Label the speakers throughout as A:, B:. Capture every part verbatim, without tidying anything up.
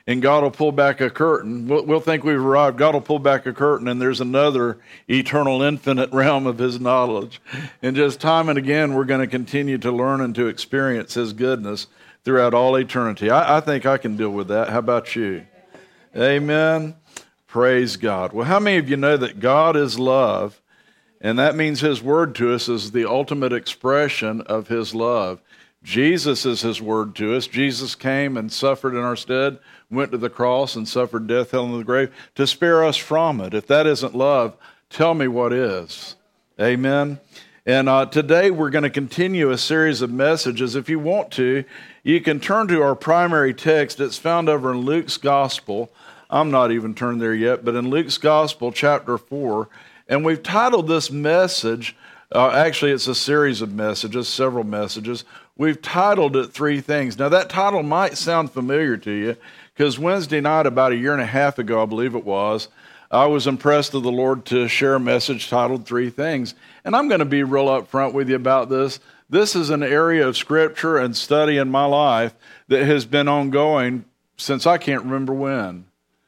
A: and God will pull back a curtain. We'll, we'll think we've arrived. God will pull back a curtain, and there's another eternal, infinite realm of his knowledge. And just time and again, we're going to continue to learn and to experience his goodness throughout all eternity. I, I think I can deal with that. How about you? Amen. Praise God. Well, how many of you know that God is love, and that means his word to us is the ultimate expression of his love? Jesus is his word to us. Jesus came and suffered in our stead, went to the cross and suffered death, hell, and the grave to spare us from it. If that isn't love, tell me what is. Amen. And uh, today we're going to continue a series of messages. If you want to, you can turn to our primary text. It's found over in Luke's Gospel. I'm not even turned there yet, but in Luke's Gospel, chapter four. And we've titled this message, uh, actually it's a series of messages, several messages. We've titled it Three Things. Now that title might sound familiar to you because Wednesday night, about a year and a half ago, I believe it was, I was impressed of the Lord to share a message titled Three Things. And I'm going to be real upfront with you about this. This is an area of scripture and study in my life that has been ongoing since I can't remember when.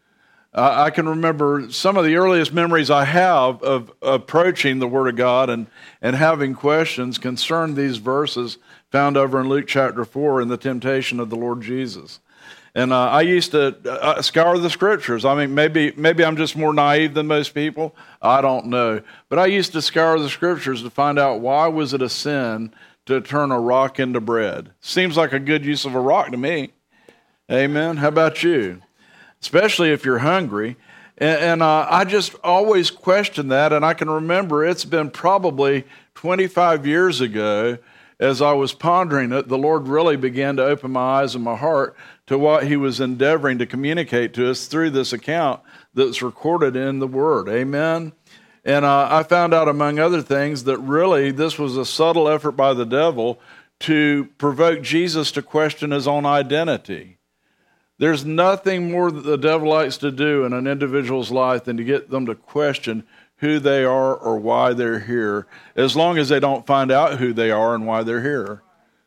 A: Uh, I can remember some of the earliest memories I have of approaching the Word of God and, and having questions concern these verses found over in Luke chapter four in the temptation of the Lord Jesus. And uh, I used to uh, scour the scriptures. I mean, maybe maybe I'm just more naive than most people. I don't know. But I used to scour the scriptures to find out why was it a sin to turn a rock into bread. Seems like a good use of a rock to me. Amen. How about you? Especially if you're hungry. And, and uh, I just always question that. And I can remember it's been probably twenty-five years ago, as I was pondering it, the Lord really began to open my eyes and my heart to what he was endeavoring to communicate to us through this account that's recorded in the Word. Amen? And uh, I found out, among other things, that really this was a subtle effort by the devil to provoke Jesus to question his own identity. There's nothing more that the devil likes to do in an individual's life than to get them to question who they are or why they're here, as long as they don't find out who they are and why they're here.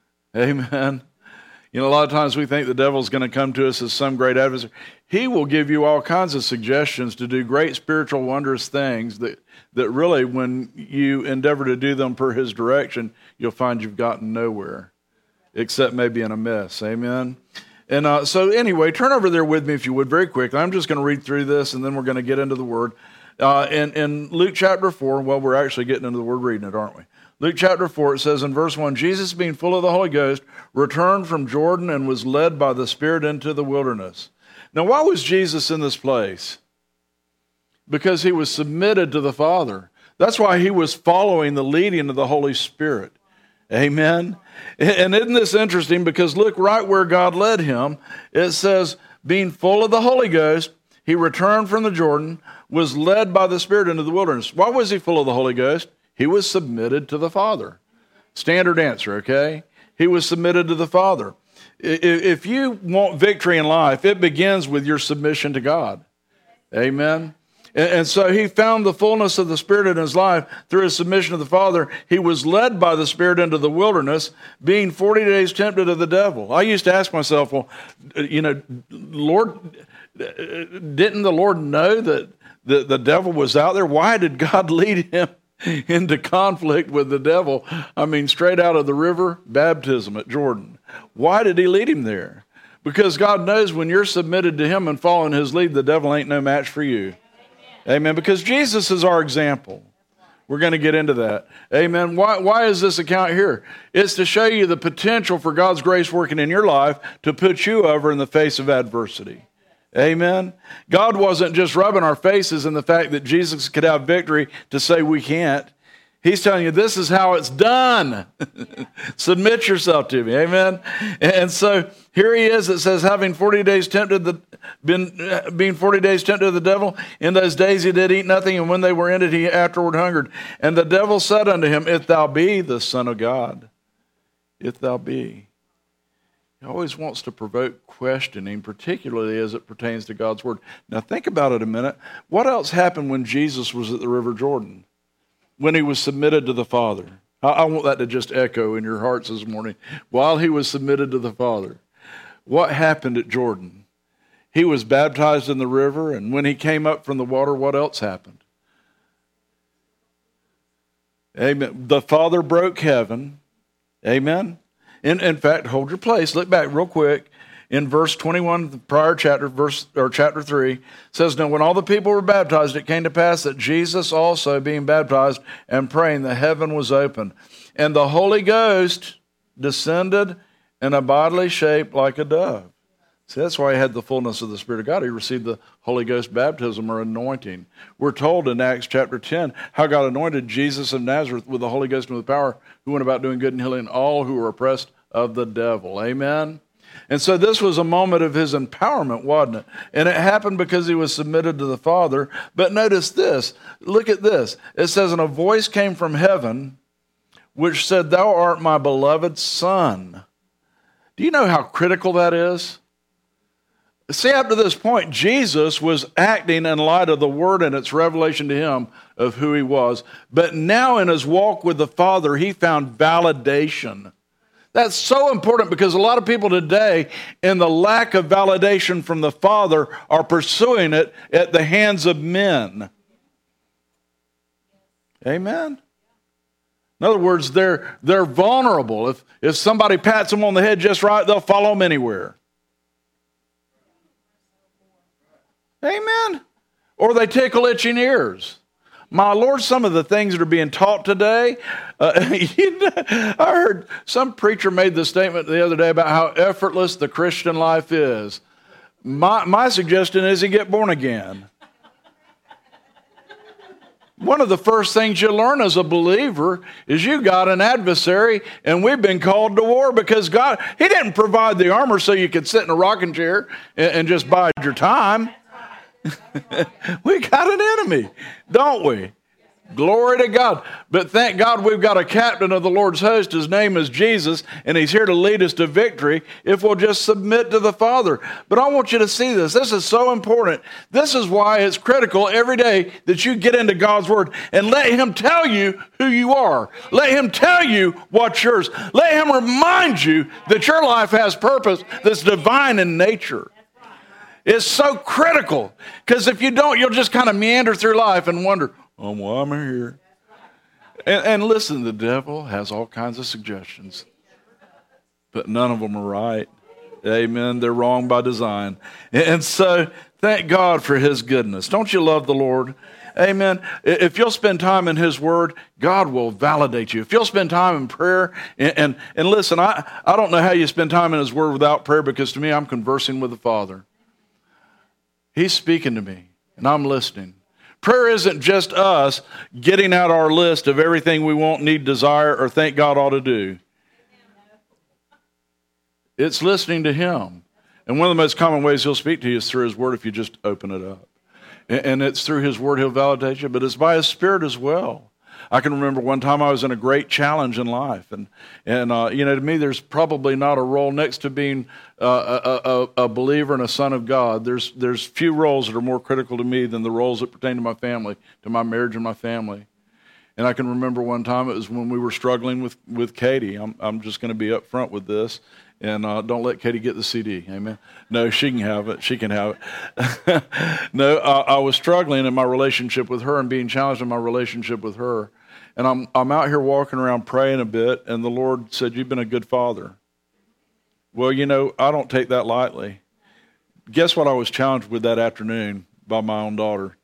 A: Amen. You know, a lot of times we think the devil's going to come to us as some great adversary. He will give you all kinds of suggestions to do great spiritual wondrous things that, that really, when you endeavor to do them per his direction, you'll find you've gotten nowhere, except maybe in a mess. Amen. And uh, so anyway, turn over there with me if you would very quickly. I'm just going to read through this and then we're going to get into the Word. Uh, in, in Luke chapter four, well, we're actually getting into the Word reading it, aren't we? Luke chapter four, it says in verse one, Jesus, being full of the Holy Ghost, returned from Jordan and was led by the Spirit into the wilderness. Now, why was Jesus in this place? Because he was submitted to the Father. That's why he was following the leading of the Holy Spirit. Amen? And isn't this interesting? Because look right where God led him. It says, being full of the Holy Ghost, he returned from the Jordan, was led by the Spirit into the wilderness. Why was he full of the Holy Ghost? He was submitted to the Father. Standard answer, okay? He was submitted to the Father. If you want victory in life, it begins with your submission to God. Amen? And so he found the fullness of the Spirit in his life through his submission to the Father. He was led by the Spirit into the wilderness, being forty days tempted of the devil. I used to ask myself, well, you know, Lord, didn't the Lord know that the, the devil was out there? Why did God lead him into conflict with the devil? I mean, straight out of the river baptism at Jordan. Why did he lead him there? Because God knows when you're submitted to him and following his lead, the devil ain't no match for you. Amen. Because Jesus is our example. We're going to get into that. Amen. Why, why is this account here? It's to show you the potential for God's grace working in your life to put you over in the face of adversity. Amen. God wasn't just rubbing our faces in the fact that Jesus could have victory to say we can't. He's telling you this is how it's done. Submit yourself to me. Amen. And so here he is. It says, having forty days tempted the, been being forty days tempted of the devil. In those days he did eat nothing, and when they were ended, he afterward hungered. And the devil said unto him, if thou be the Son of God, if thou be. He always wants to provoke questioning, particularly as it pertains to God's word. Now think about it a minute. What else happened when Jesus was at the River Jordan? When he was submitted to the Father. I, I want that to just echo in your hearts this morning. While he was submitted to the Father. What happened at Jordan? He was baptized in the river, and when he came up from the water, what else happened? Amen. The Father broke heaven. Amen. In, in fact, hold your place. Look back real quick. In verse twenty-one, the prior chapter, verse or chapter three, says, "Now when all the people were baptized, it came to pass that Jesus also, being baptized and praying, the heaven was opened, and the Holy Ghost descended in a bodily shape like a dove." See, that's why he had the fullness of the Spirit of God. He received the Holy Ghost baptism or anointing. We're told in Acts chapter ten how God anointed Jesus of Nazareth with the Holy Ghost and with power, who went about doing good and healing all who were oppressed of the devil. Amen? And so this was a moment of his empowerment, wasn't it? And it happened because he was submitted to the Father. But notice this. Look at this. It says, "And a voice came from heaven, which said, 'Thou art my beloved Son.'" Do you know how critical that is? See, up to this point, Jesus was acting in light of the Word and its revelation to him of who he was. But now in his walk with the Father, he found validation. That's so important because a lot of people today, in the lack of validation from the Father, are pursuing it at the hands of men. Amen? In other words, they're, they're vulnerable. If, if somebody pats them on the head just right, they'll follow them anywhere. Amen? Or they tickle itching ears. My Lord, some of the things that are being taught today, uh, you know, I heard some preacher made the statement the other day about how effortless the Christian life is. My, my suggestion is you get born again. One of the first things you learn as a believer is you got an adversary, and we've been called to war because God, He didn't provide the armor so you could sit in a rocking chair and, and just bide your time. We got an enemy, don't we? Glory to God. But thank God we've got a captain of the Lord's host. His name is Jesus, and he's here to lead us to victory if we'll just submit to the Father. But I want you to see this. This is so important. This is why it's critical every day that you get into God's Word and let Him tell you who you are. Let Him tell you what's yours. Let Him remind you that your life has purpose that's divine in nature. It's so critical, because if you don't, you'll just kind of meander through life and wonder, oh, why am I here? And, and listen, the devil has all kinds of suggestions, but none of them are right. Amen. They're wrong by design. And so thank God for His goodness. Don't you love the Lord? Amen. If you'll spend time in His Word, God will validate you. If you'll spend time in prayer, and, and, and listen, I, I don't know how you spend time in His Word without prayer, because to me, I'm conversing with the Father. He's speaking to me, and I'm listening. Prayer isn't just us getting out our list of everything we want, need, desire, or think God ought to do. It's listening to Him. And one of the most common ways He'll speak to you is through His Word if you just open it up. And it's through His Word He'll validate you, but it's by His Spirit as well. I can remember one time I was in a great challenge in life. And, and uh, you know, to me, there's probably not a role next to being uh, a, a, a believer and a son of God. There's, there's few roles that are more critical to me than the roles that pertain to my family, to my marriage and my family. And I can remember one time, it was when we were struggling with, with Katie. I'm, I'm just going to be up front with this. And uh, don't let Katie get the C D, amen? No, she can have it. She can have it. No, I, I was struggling in my relationship with her and being challenged in my relationship with her. And I'm I'm out here walking around praying a bit, and the Lord said, "You've been a good father." Well, you know, I don't take that lightly. Guess what I was challenged with that afternoon by my own daughter?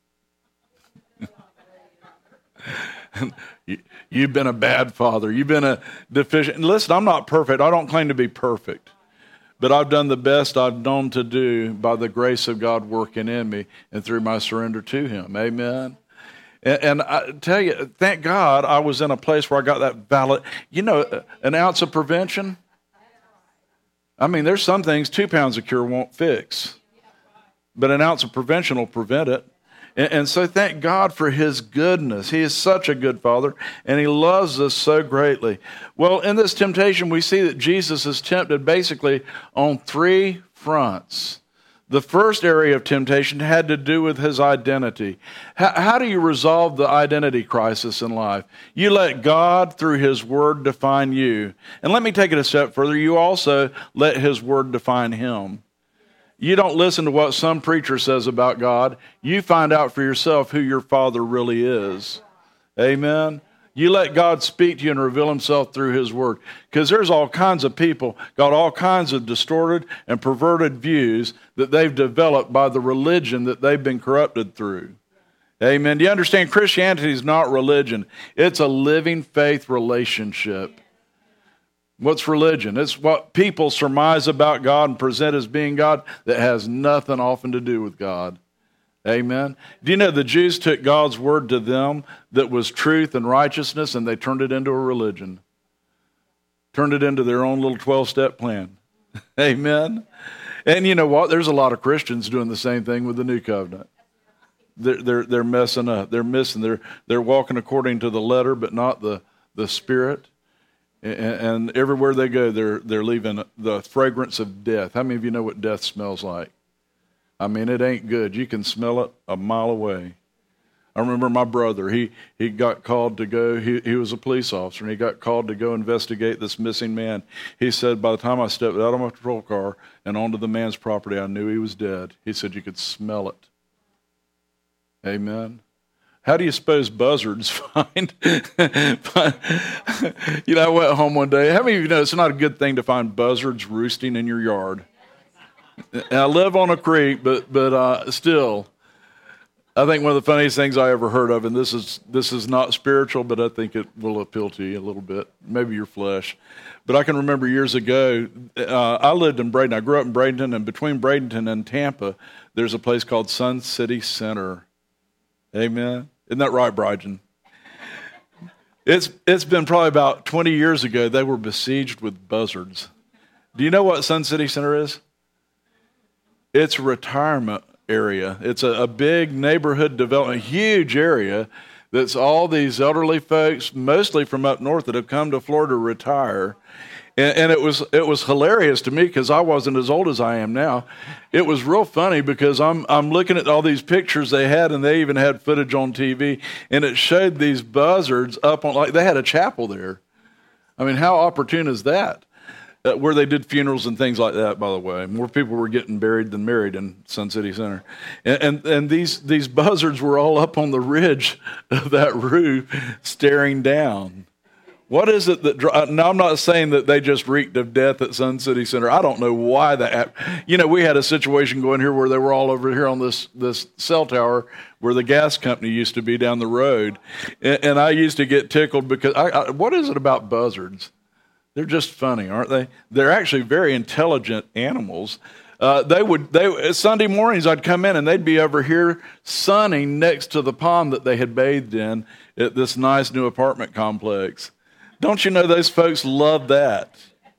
A: You've been a bad father. You've been a deficient. And listen, I'm not perfect. I don't claim to be perfect. But I've done the best I've known to do by the grace of God working in me and through my surrender to Him. Amen. And, and I tell you, thank God I was in a place where I got that valid, you know, an ounce of prevention. I mean, there's some things two pounds of cure won't fix. But an ounce of prevention will prevent it. And, and so thank God for His goodness. He is such a good Father, and He loves us so greatly. Well, in this temptation, we see that Jesus is tempted basically on three fronts. The first area of temptation had to do with His identity. How, how do you resolve the identity crisis in life? You let God, through His Word, define you. And let me take it a step further. You also let His Word define Him. You don't listen to what some preacher says about God. You find out for yourself who your Father really is. Amen. You let God speak to you and reveal himself through his word. Because there's all kinds of people, got all kinds of distorted and perverted views that they've developed by the religion that they've been corrupted through. Amen. Do you understand? Christianity is not religion. It's a living faith relationship. What's religion? It's what people surmise about God and present as being God that has nothing often to do with God. Amen. Do you know the Jews took God's word to them that was truth and righteousness, and they turned it into a religion. Turned it into their own little twelve-step plan. Amen. And you know what? There's a lot of Christians doing the same thing with the new covenant. They're, they're, they're messing up. They're missing. They're, they're walking according to the letter, but not the, the spirit. And, and everywhere they go, they're, they're leaving the fragrance of death. How many of you know what death smells like? I mean, it ain't good. You can smell it a mile away. I remember my brother, he, he got called to go, he, he was a police officer, and he got called to go investigate this missing man. He said, by the time I stepped out of my patrol car and onto the man's property, I knew he was dead. He said, you could smell it. Amen. How do you suppose buzzards find? You know, I went home one day. How many of you know it's not a good thing to find buzzards roosting in your yard? And I live on a creek, but but uh, still, I think one of the funniest things I ever heard of, and this is this is not spiritual, but I think it will appeal to you a little bit, maybe your flesh. But I can remember years ago, uh, I lived in Bradenton. I grew up in Bradenton, and between Bradenton and Tampa, there's a place called Sun City Center. Amen. Isn't that right, Bryden? It's it's been probably about twenty years ago. They were besieged with buzzards. Do you know what Sun City Center is? It's a retirement area. It's a, a big neighborhood development, huge area that's all these elderly folks, mostly from up north, that have come to Florida to retire. And, and it was it was hilarious to me because I wasn't as old as I am now. It was real funny because I'm I'm looking at all these pictures they had, and they even had footage on T V, and it showed these buzzards up on, like they had a chapel there. I mean, how opportune is that? Uh, where they did funerals and things like that, by the way. More people were getting buried than married in Sun City Center. And, and, and these, these buzzards were all up on the ridge of that roof staring down. What is it that... Now, I'm not saying that they just reeked of death at Sun City Center. I don't know why that happened. You know, we had a situation going here where they were all over here on this, this cell tower where the gas company used to be down the road. And, and I used to get tickled because... I, I, what is it about buzzards? They're just funny, aren't they? They're actually very intelligent animals. Uh, they would, they Sunday mornings I'd come in and they'd be over here sunning next to the pond that they had bathed in at this nice new apartment complex. Don't you know those folks love that?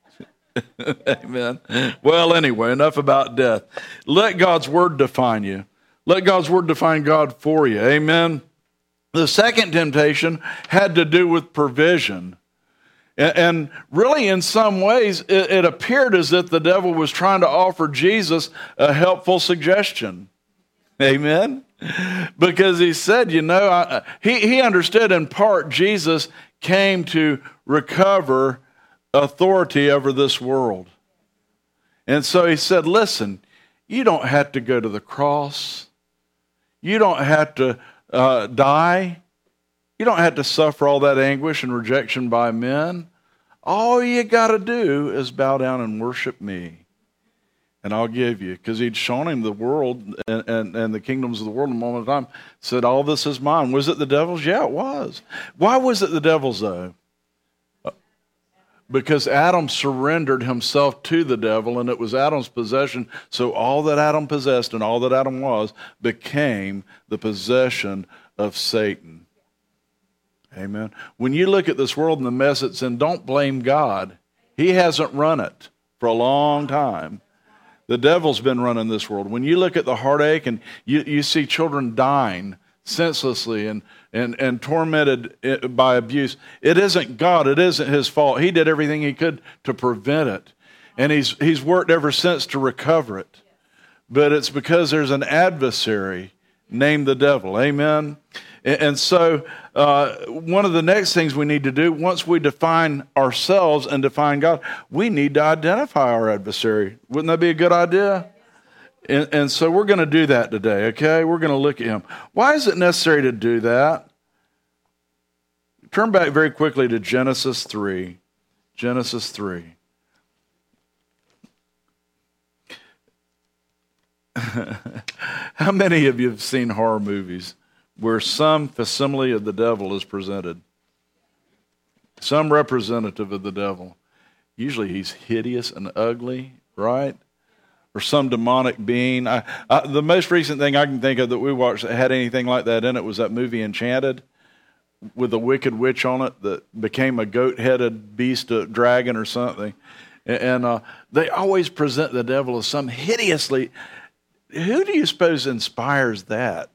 A: Amen. Well, anyway, enough about death. Let God's word define you. Let God's word define God for you. Amen. The second temptation had to do with provision. And really, in some ways, it appeared as if the devil was trying to offer Jesus a helpful suggestion. Amen? Because he said, you know, I, he, he understood in part Jesus came to recover authority over this world. And so he said, listen, you don't have to go to the cross. You don't have to uh, die. You don't have to suffer all that anguish and rejection by men. All you got to do is bow down and worship me, and I'll give you. Because he'd shown him the world and, and, and the kingdoms of the world in a moment of time. Said, all this is mine. Was it the devil's? Yeah, it was. Why was it the devil's, though? Because Adam surrendered himself to the devil, and it was Adam's possession. So all that Adam possessed and all that Adam was became the possession of Satan. Amen. When you look at this world and the mess it's in, don't blame God. He hasn't run it for a long time. The devil's been running this world. When you look at the heartache and you, you see children dying senselessly and, and, and tormented by abuse, it isn't God. It isn't his fault. He did everything he could to prevent it. And he's, he's worked ever since to recover it. But it's because there's an adversary named the devil. Amen. And so uh, one of the next things we need to do, once we define ourselves and define God, we need to identify our adversary. Wouldn't that be a good idea? And, and so we're going to do that today, okay? We're going to look at him. Why is it necessary to do that? Turn back very quickly to Genesis three. Genesis three. How many of you have seen horror movies where some facsimile of the devil is presented? Some representative of the devil. Usually he's hideous and ugly, right? Or some demonic being. I, I, the most recent thing I can think of that we watched that had anything like that in it was that movie Enchanted, with a wicked witch on it that became a goat-headed beast, a dragon or something. And uh, they always present the devil as some hideously... Who do you suppose inspires that?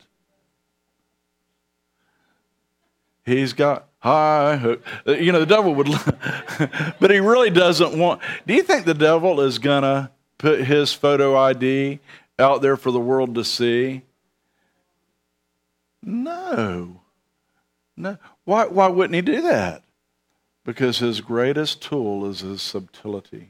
A: He's got high hook. You know, the devil would... but he really doesn't want... Do you think the devil is going to put his photo I D out there for the world to see? No. No. Why, why wouldn't he do that? Because his greatest tool is his subtlety.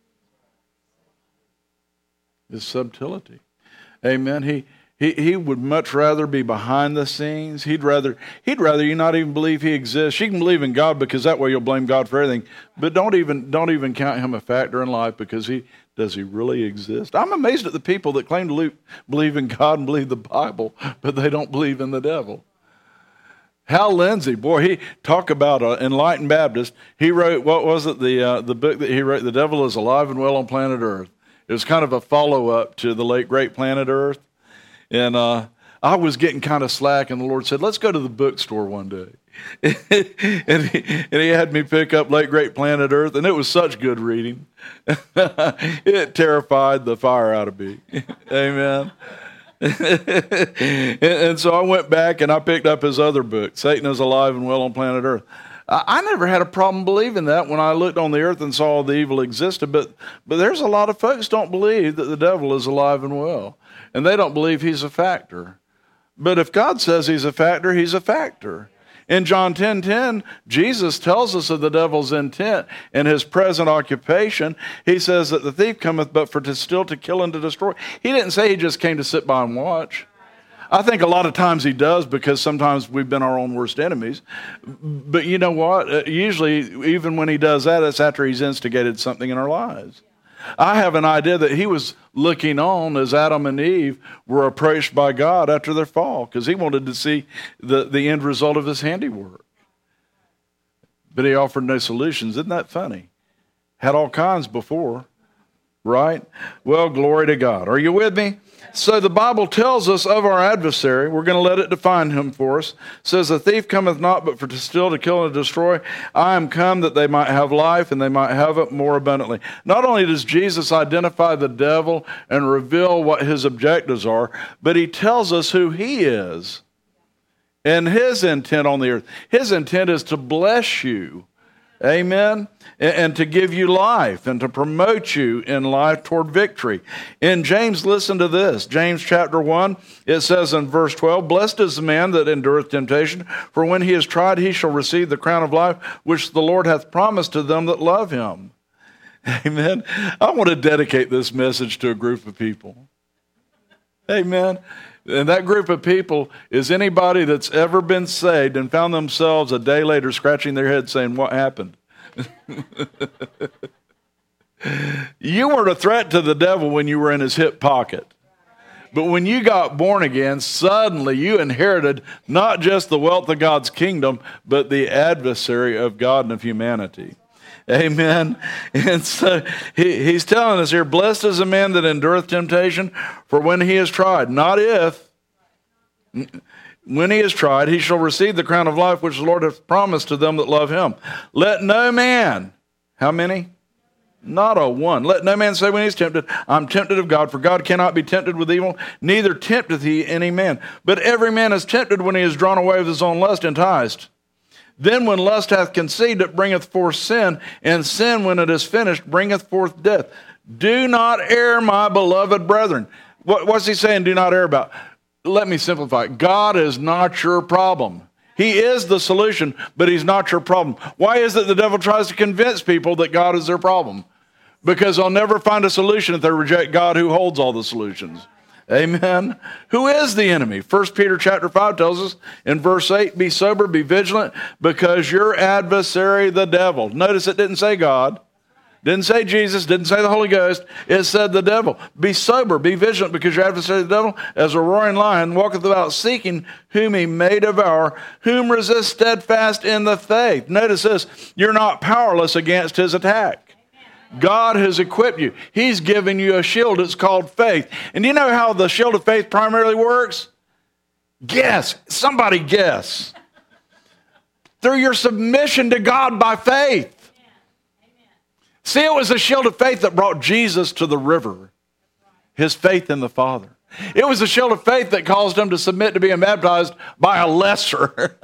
A: His subtlety. Amen. He, he he would much rather be behind the scenes. He'd rather he'd rather you not even believe he exists. You can believe in God because that way you'll blame God for everything. But don't even don't even count him a factor in life, because he does he really exist? I'm amazed at the people that claim to believe in God and believe the Bible, but they don't believe in the devil. Hal Lindsey, boy, he talk about an enlightened Baptist. He wrote, what was it, the uh, the book that he wrote, The Devil is Alive and Well on Planet Earth. It was kind of a follow-up to the late, great Planet Earth. And uh, I was getting kind of slack, and the Lord said, let's go to the bookstore one day. and, he, and he had me pick up Late, Great Planet Earth, and it was such good reading. It terrified the fire out of me. Amen. and, and so I went back, and I picked up his other book, Satan is Alive and Well on Planet Earth. I never had a problem believing that when I looked on the earth and saw the evil existed, but but there's a lot of folks don't believe that the devil is alive and well, and they don't believe he's a factor. But if God says he's a factor, he's a factor. In John ten ten, Jesus tells us of the devil's intent and his present occupation. He says that the thief cometh but for to steal, to kill, and to destroy. He didn't say he just came to sit by and watch. I think a lot of times he does, because sometimes we've been our own worst enemies. But you know what? Usually, even when he does that, it's after he's instigated something in our lives. I have an idea that he was looking on as Adam and Eve were approached by God after their fall, because he wanted to see the, the end result of his handiwork. But he offered no solutions. Isn't that funny? Had all kinds before, right? Well, glory to God. Are you with me? So the Bible tells us of our adversary. We're going to let it define him for us. It says, the thief cometh not but for to steal, to kill, and to destroy. I am come that they might have life, and they might have it more abundantly. Not only does Jesus identify the devil and reveal what his objectives are, but he tells us who he is and his intent on the earth. His intent is to bless you. Amen. And to give you life and to promote you in life toward victory. In James, listen to this. James chapter one, it says in verse twelve, blessed is the man that endureth temptation, for when he is tried, he shall receive the crown of life, which the Lord hath promised to them that love him. Amen. I want to dedicate this message to a group of people. Amen. And that group of people is anybody that's ever been saved and found themselves a day later scratching their head saying, what happened? You weren't a threat to the devil when you were in his hip pocket. But when you got born again, suddenly you inherited not just the wealth of God's kingdom, but the adversary of God and of humanity. Amen. And so he, he's telling us here, blessed is the man that endureth temptation, for when he is tried, not if, when he is tried, he shall receive the crown of life which the Lord hath promised to them that love him. Let no man, how many? Not a one. Let no man say when he is tempted, I'm tempted of God, for God cannot be tempted with evil, neither tempteth he any man. But every man is tempted when he is drawn away with his own lust, enticed. Then when lust hath conceived, it bringeth forth sin, and sin, when it is finished, bringeth forth death. Do not err, my beloved brethren. What, what's he saying, do not err about? Let me simplify. God is not your problem. He is the solution, but he's not your problem. Why is it the devil tries to convince people that God is their problem? Because they'll never find a solution if they reject God, who holds all the solutions. Amen. Who is the enemy? First Peter chapter five tells us in verse eight, be sober, be vigilant, because your adversary, the devil. Notice it didn't say God. Didn't say Jesus, didn't say the Holy Ghost. It said the devil. Be sober, be vigilant, because your adversary, the devil, as a roaring lion, walketh about seeking whom he may devour, whom resist steadfast in the faith. Notice this, you're not powerless against his attack. God has equipped you. He's given you a shield. It's called faith. And do you know how the shield of faith primarily works? Guess. Somebody guess. Through your submission to God by faith. See, it was the shield of faith that brought Jesus to the river. His faith in the Father. It was the shield of faith that caused him to submit to being baptized by a lesser.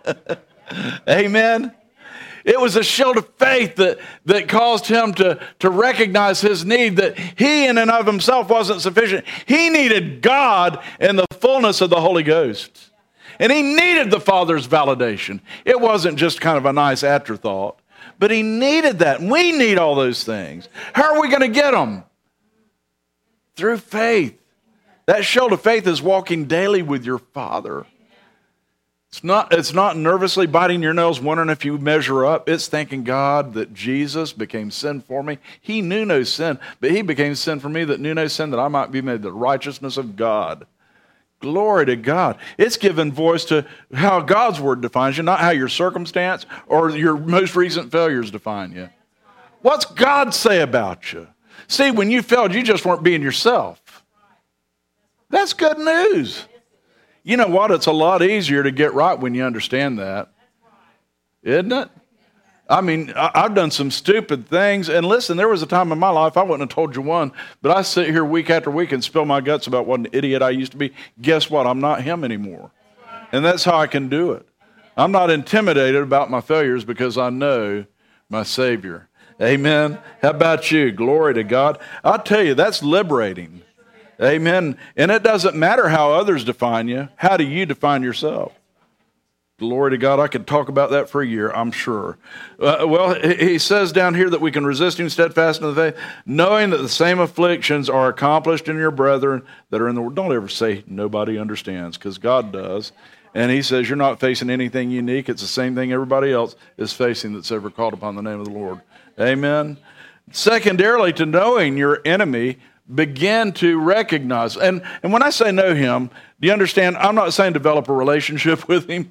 A: Amen. It was a shield of faith that, that caused him to, to recognize his need, that he in and of himself wasn't sufficient. He needed God in the fullness of the Holy Ghost. And he needed the Father's validation. It wasn't just kind of a nice afterthought. But he needed that. And we need all those things. How are we going to get them? Through faith. That shield of faith is walking daily with your Father. It's not, it's not nervously biting your nails, wondering if you measure up. It's thanking God that Jesus became sin for me. He knew no sin, but he became sin for me that knew no sin, that I might be made the righteousness of God. Glory to God. It's given voice to how God's word defines you, not how your circumstance or your most recent failures define you. What's God say about you? See, when you failed, you just weren't being yourself. That's good news. You know what? It's a lot easier to get right when you understand that. Isn't it? I mean, I've done some stupid things. And listen, there was a time in my life, I wouldn't have told you one, but I sit here week after week and spill my guts about what an idiot I used to be. Guess what? I'm not him anymore. And that's how I can do it. I'm not intimidated about my failures because I know my Savior. Amen. How about you? Glory to God. I'll tell you, that's liberating. Amen. And it doesn't matter how others define you. How do you define yourself? Glory to God. I could talk about that for a year, I'm sure. Uh, well, he says down here that we can resist him steadfast in the faith, knowing that the same afflictions are accomplished in your brethren that are in the world. Don't ever say nobody understands, because God does. And he says you're not facing anything unique. It's the same thing everybody else is facing that's ever called upon the name of the Lord. Amen. Secondarily, to knowing your enemy, begin to recognize. And, and when I say know him, do you understand? I'm not saying develop a relationship with him.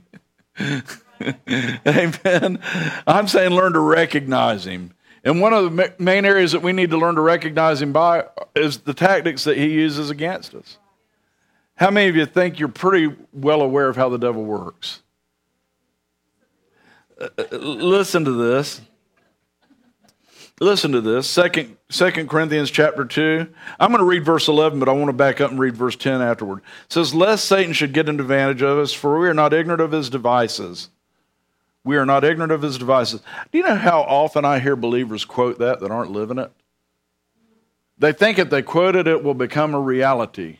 A: Amen. I'm saying learn to recognize him. And one of the main areas that we need to learn to recognize him by is the tactics that he uses against us. How many of you think you're pretty well aware of how the devil works? Uh, listen to this. Listen to this. Second, Second Corinthians chapter two. I'm going to read verse eleven, but I want to back up and read verse ten afterward. It says, lest Satan should get an advantage of us, for we are not ignorant of his devices. We are not ignorant of his devices. Do you know how often I hear believers quote that that aren't living it? They think if they quote it, it will become a reality.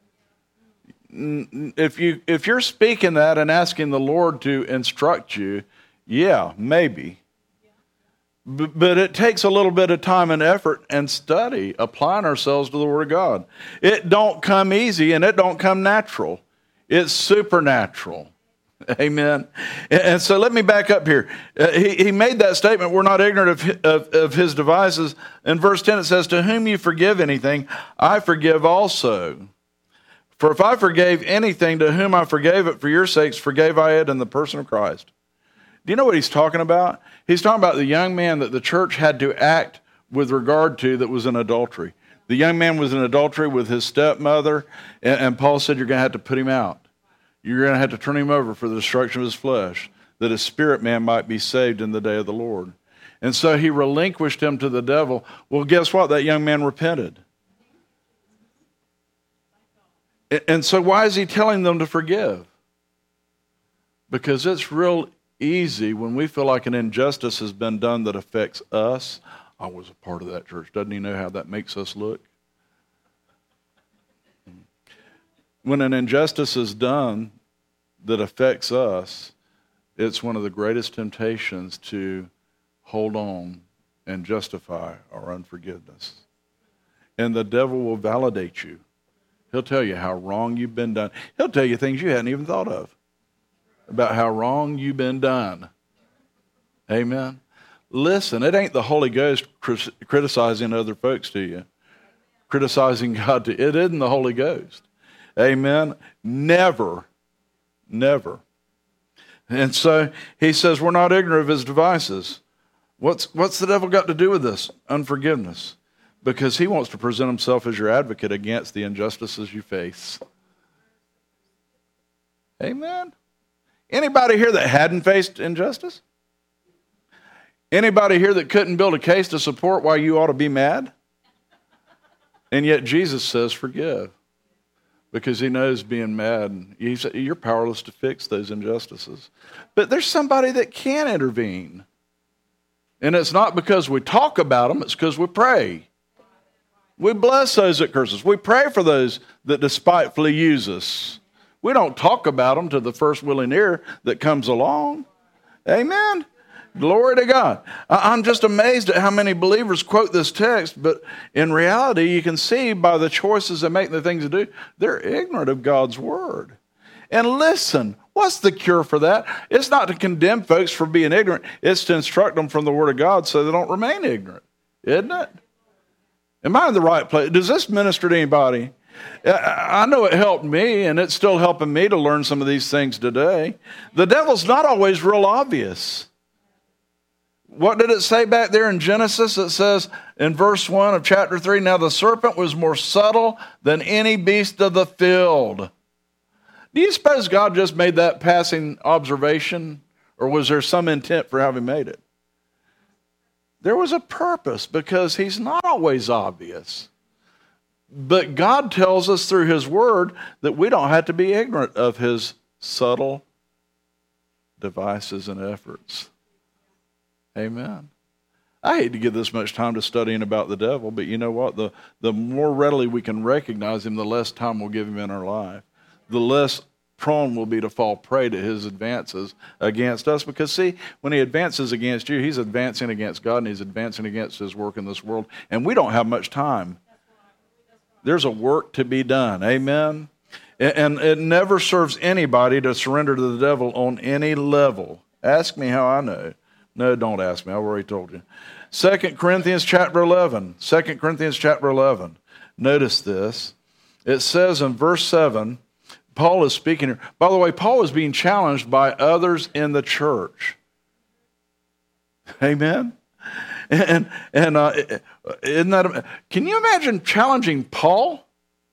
A: If you, if you're speaking that and asking the Lord to instruct you, yeah, maybe. But it takes a little bit of time and effort and study, applying ourselves to the Word of God. It don't come easy and it don't come natural. It's supernatural. Amen. And so let me back up here. Uh, he, he made that statement, we're not ignorant of, of, of his devices. In verse ten it says, to whom you forgive anything, I forgive also. For if I forgave anything, to whom I forgave it for your sakes, forgave I it in the person of Christ. Do you know what he's talking about? He's talking about the young man that the church had to act with regard to that was in adultery. The young man was in adultery with his stepmother, and, and Paul said, you're going to have to put him out. You're going to have to turn him over for the destruction of his flesh, that his spirit man might be saved in the day of the Lord. And so he relinquished him to the devil. Well, guess what? That young man repented. And so why is he telling them to forgive? Because it's real easy when we feel like an injustice has been done that affects us. I was a part of that church. Doesn't he know how that makes us look? When an injustice is done that affects us, it's one of the greatest temptations to hold on and justify our unforgiveness. And the devil will validate you. He'll tell you how wrong you've been done. He'll tell you things you hadn't even thought of about how wrong you've been done. Amen. Listen, it ain't the Holy Ghost criticizing other folks to you, criticizing God to you. It isn't the Holy Ghost. Amen. Never, never. And so he says we're not ignorant of his devices. What's, what's the devil got to do with this? Unforgiveness. Because he wants to present himself as your advocate against the injustices you face. Amen. Anybody here that hadn't faced injustice? Anybody here that couldn't build a case to support why you ought to be mad? And yet Jesus says forgive. Because he knows being mad, he's, you're powerless to fix those injustices. But there's somebody that can intervene. And it's not because we talk about them, it's because we pray. We bless those that curse us. We pray for those that despitefully use us. We don't talk about them to the first willing ear that comes along. Amen. Glory to God. I'm just amazed at how many believers quote this text, but in reality, you can see by the choices they make and the things they do, they're ignorant of God's word. And listen, what's the cure for that? It's not to condemn folks for being ignorant. It's to instruct them from the word of God so they don't remain ignorant. Isn't it? Am I in the right place? Does this minister to anybody? I know it helped me, and it's still helping me to learn some of these things today. The devil's not always real obvious. What did it say back there in Genesis? It says in verse one of chapter three, now the serpent was more subtle than any beast of the field. Do you suppose God just made that passing observation, or was there some intent for how he made it? There was a purpose, because he's not always obvious. But God tells us through his word that we don't have to be ignorant of his subtle devices and efforts. Amen. I hate to give this much time to studying about the devil, but you know what? The, the more readily we can recognize him, the less time we'll give him in our life. The less prone will be to fall prey to his advances against us. Because see, when he advances against you, he's advancing against God, and he's advancing against his work in this world. And we don't have much time. There's a work to be done. Amen? And it never serves anybody to surrender to the devil on any level. Ask me how I know. No, don't ask me. I've already told you. Second Corinthians chapter eleven. Second Corinthians chapter eleven. Notice this. It says in verse seven, Paul is speaking here. By the way, Paul is being challenged by others in the church. Amen? And, and uh, isn't that, can you imagine challenging Paul?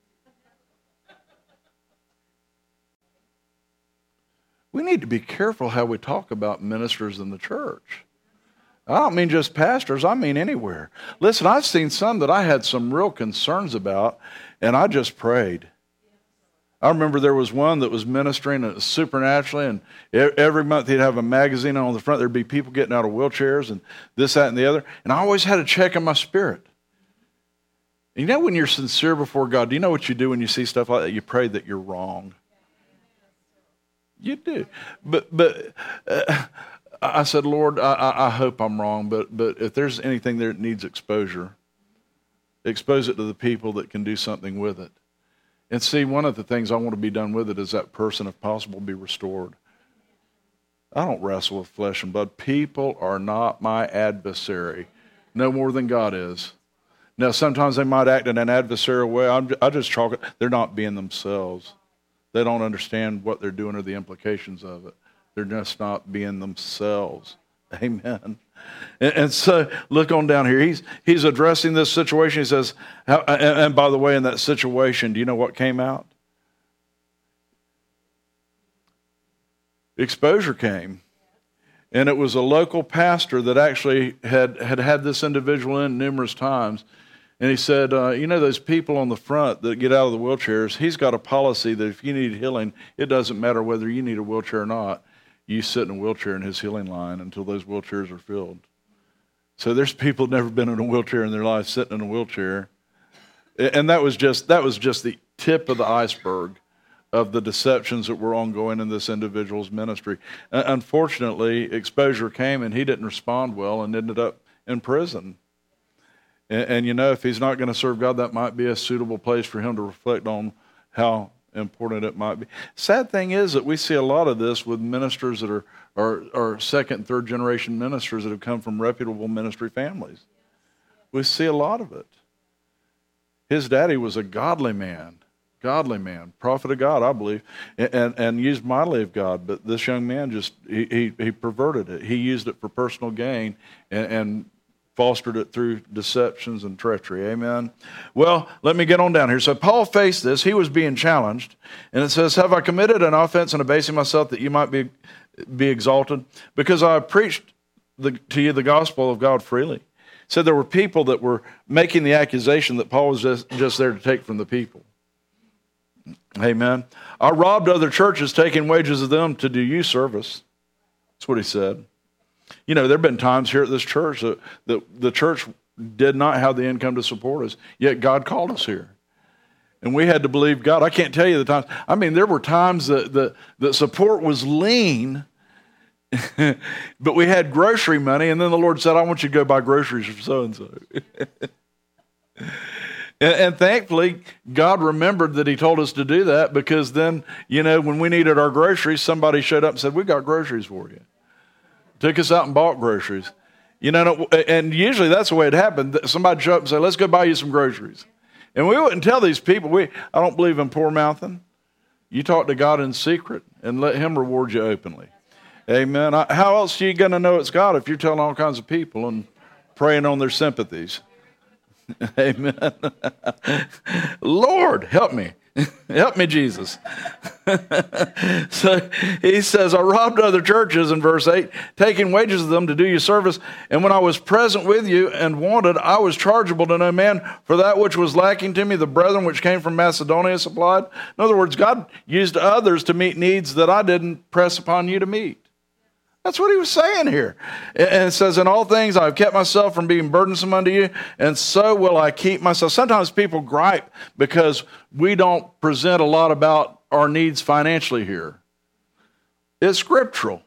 A: We need to be careful how we talk about ministers in the church. I don't mean just pastors, I mean anywhere. Listen, I've seen some that I had some real concerns about, and I just prayed. I remember there was one that was ministering supernaturally, and every month he'd have a magazine on the front. There'd be people getting out of wheelchairs and this, that, and the other. And I always had a check in my spirit. And you know when you're sincere before God, do you know what you do when you see stuff like that? You pray that you're wrong. You do. But but uh, I said, Lord, I, I hope I'm wrong, but but if there's anything there that needs exposure, expose it to the people that can do something with it. And see, one of the things I want to be done with it is that person, if possible, be restored. I don't wrestle with flesh and blood. People are not my adversary, no more than God is. Now, sometimes they might act in an adversarial way. I'm, I just chalk it. They're not being themselves. They don't understand what they're doing or the implications of it. They're just not being themselves. Amen. And, and so, look on down here. He's he's addressing this situation. He says, how, and, and by the way, in that situation, do you know what came out? Exposure came. And it was a local pastor that actually had had, had this individual in numerous times. And he said, uh, you know those people on the front that get out of the wheelchairs, he's got a policy that if you need healing, it doesn't matter whether you need a wheelchair or not. You sit in a wheelchair in his healing line until those wheelchairs are filled. So there's people who've never been in a wheelchair in their life sitting in a wheelchair. And that was just that was just the tip of the iceberg of the deceptions that were ongoing in this individual's ministry. Uh, unfortunately, exposure came and he didn't respond well and ended up in prison. And, and you know, if he's not going to serve God, that might be a suitable place for him to reflect on how important it might be. Sad thing is that we see a lot of this with ministers that are, are, are second, third generation ministers that have come from reputable ministry families. We see a lot of it. His daddy was a godly man, godly man, prophet of God, I believe, and, and, and used mightily of God. But this young man just, he, he, he perverted it. He used it for personal gain and, and fostered it through deceptions and treachery. Amen. Well, let me get on down here. So Paul faced this. He was being challenged. And it says, have I committed an offense in abasing myself that you might be, be exalted? Because I preached the, to you the gospel of God freely. So there were people that were making the accusation that Paul was just, just there to take from the people. Amen. I robbed other churches, taking wages of them to do you service. That's what he said. You know, there have been times here at this church that, that the church did not have the income to support us, yet God called us here. And we had to believe God. I can't tell you the times. I mean, there were times that, that, that support was lean, but we had grocery money, and then the Lord said, I want you to go buy groceries for so-and-so. and, and thankfully, God remembered that he told us to do that, because then, you know, when we needed our groceries, somebody showed up and said, we got groceries for you. Took us out and bought groceries. You know, and usually that's the way it happened. Somebody showed up and said, let's go buy you some groceries. And we wouldn't tell these people, we I don't believe in poor mouthing. You talk to God in secret and let him reward you openly. Amen. How else are you going to know it's God if you're telling all kinds of people and preying on their sympathies? Amen. Lord, help me. Help me, Jesus. So he says, I robbed other churches in verse eight, taking wages of them to do you service. And when I was present with you and wanted, I was chargeable to no man, for that which was lacking to me, the brethren which came from Macedonia supplied. In other words, God used others to meet needs that I didn't press upon you to meet. That's what he was saying here. And it says, in all things I have kept myself from being burdensome unto you, and so will I keep myself. Sometimes people gripe because we don't present a lot about our needs financially here. It's scriptural.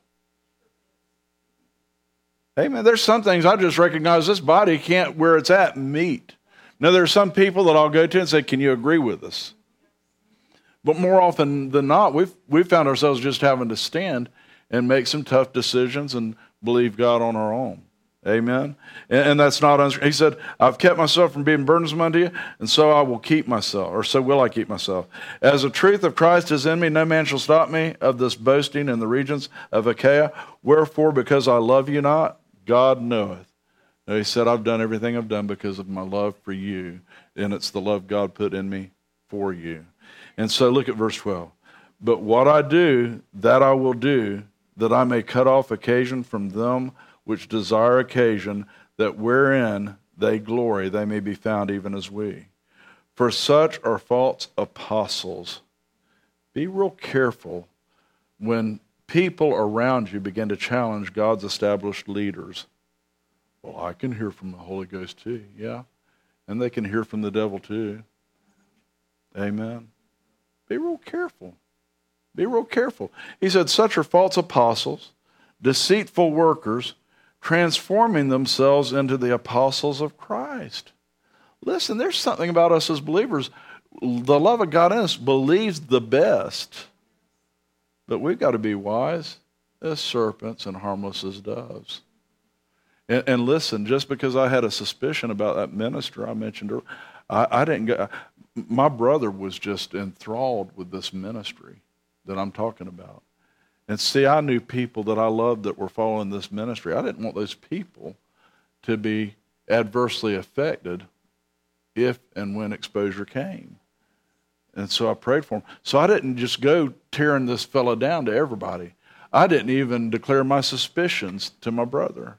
A: Amen. There's some things I just recognize this body can't, where it's at, meet. Now, there are some people that I'll go to and say, can you agree with us? But more often than not, we've, we've found ourselves just having to stand and make some tough decisions and believe God on our own. Amen? And, and that's not, uns- he said, I've kept myself from being burdensome unto you, and so I will keep myself, or so will I keep myself. As the truth of Christ is in me, no man shall stop me of this boasting in the regions of Achaia. Wherefore, because I love you not, God knoweth. Now, he said, I've done everything I've done because of my love for you, and it's the love God put in me for you. And so look at verse twelve. But what I do, that I will do, that I may cut off occasion from them which desire occasion, that wherein they glory they may be found even as we. For such are false apostles. Be real careful when people around you begin to challenge God's established leaders. Well, I can hear from the Holy Ghost too. Yeah. And they can hear from the devil too. Amen. Be real careful. Be real careful. He said, such are false apostles, deceitful workers, transforming themselves into the apostles of Christ. Listen, there's something about us as believers. The love of God in us believes the best. But we've got to be wise as serpents and harmless as doves. And, and listen, just because I had a suspicion about that minister I mentioned earlier, I, I didn't go. My brother was just enthralled with this ministry that I'm talking about. And see, I knew people that I loved that were following this ministry. I didn't want those people to be adversely affected if and when exposure came. And so I prayed for them. So I didn't just go tearing this fella down to everybody. I didn't even declare my suspicions to my brother.